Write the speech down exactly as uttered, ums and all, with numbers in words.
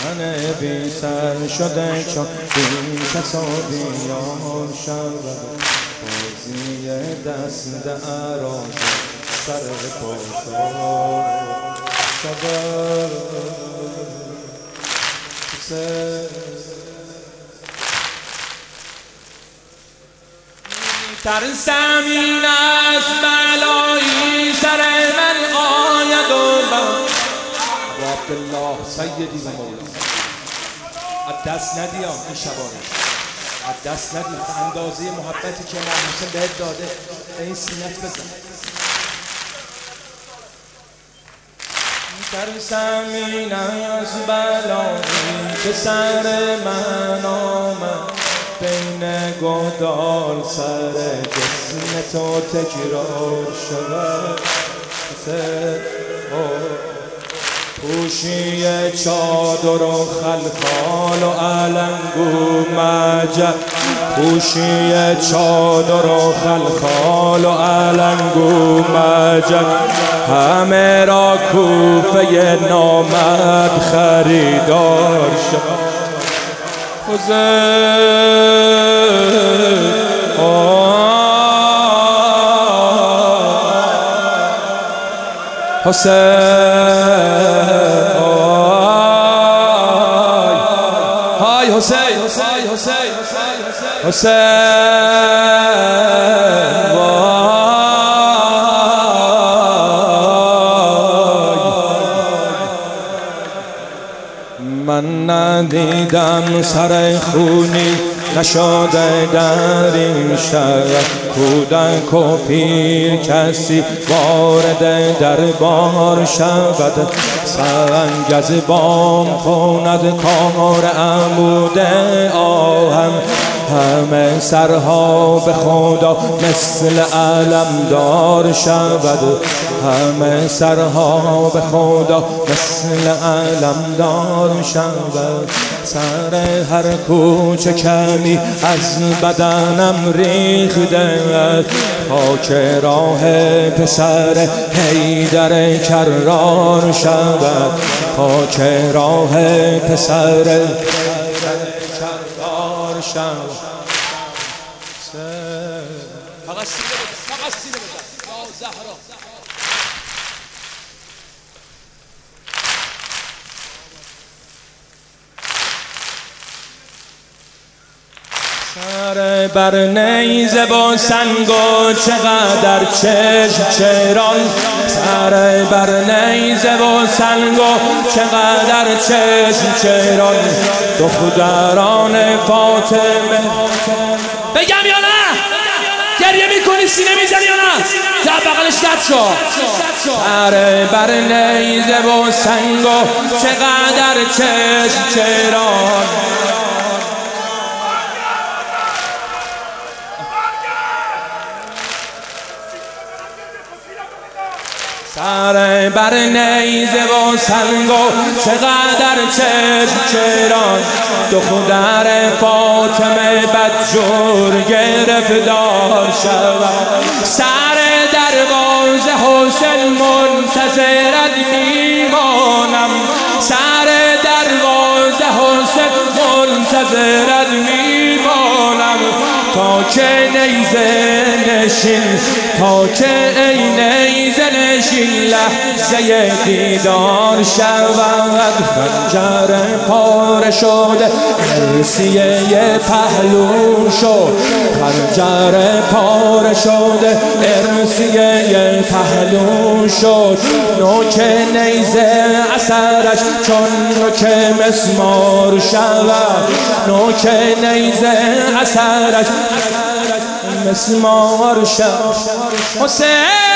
من بی سر شده چون بی کس و بیار شود بازی دست دراز سر پاسار شود ترسم این از بلایی سر من آید و ابو عبدالله سیدی و مولا از دست ندی این شبانه از دست ندی به اندازه محبتی که امام حسین بهت داده به این سینت بزن. ترسم این از بلایی که سر من آمد بین گودال سر جسم تو تکرار شود پوشی چادر و خلخال و علنگو مجد پوشی چادر و خلخال و علنگو مجد همه را کوفه نامد خریدار شد. حسین های حسین حسین حسین حسین من ندیدم سر خونی نشده در این شهر کودک و پیر کسی وارد دربار شود سنگ از بام خوند کار عمود آهم همه سرها به خدا مثل علمدار شود همه سرها به خدا مثل علمدار شود سر هر کوچه کمی از بدنم ریخته خاک راه پسر حیدر کرار شود خاک راه پسر کرار شود فقط سینه بزن فقط سینه بزن یا زهرا سر بر نیزه با سنگ و چقدر چشم چران سر بر نیزه و سنگ و چقدر چشم چران دختران فاطمه بگم یا نه؟ گریه میکنی سینه میزنی یا نه؟ یا بغلش دد شو سر بر نیزه و سنگ و چقدر چشم چران سر بر نیزه و سنگ و چقدر چشم چران دختر فاطمه بدجور گرفتار شود سر دروازه حسین منتظرت میمانم سر دروازه حسین منتظرت میمانم تا که نیزه نشین تا که ای نیزه نشین لحظه دیدار شود خنجر پاره شده ارسیه پهلو شد خنجر پاره شده ارسیه پهلو شد نوک نیزه اثرش چون نوک مسمار شود نوک نیزه اثرش مسمار شود حسین